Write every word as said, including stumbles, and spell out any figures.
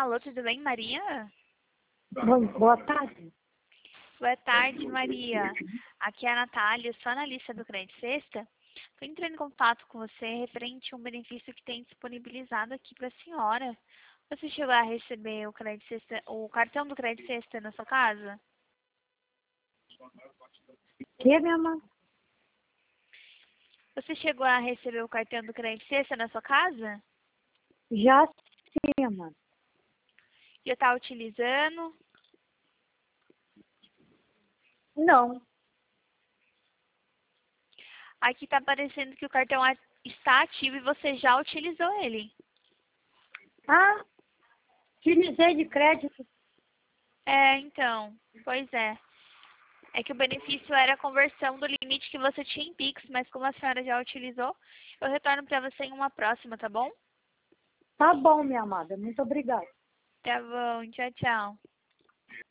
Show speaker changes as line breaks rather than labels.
Alô, tudo bem, Maria?
Bom, boa tarde.
Boa tarde, Maria. Aqui é a Natália, sou analista do Crédito Sexta. Estou entrando em contato com você referente a um benefício que tem disponibilizado aqui para a senhora. Você chegou a receber o, Crédito Sexta, o cartão do Crédito Sexta na sua casa?
Que, minha mãe?
Você chegou a receber o cartão do Crédito Sexta na sua casa?
Já sim, minha mãe.
Já está utilizando?
Não.
Aqui está aparecendo que o cartão a- está ativo e você já utilizou ele.
Ah, utilizei de crédito.
É, então, pois é. É que o benefício era a conversão do limite que você tinha em Pix, mas como a senhora já utilizou, eu retorno para você em uma próxima, tá bom?
Tá bom, minha amada. Muito obrigada.
Tá bom, tchau, tchau.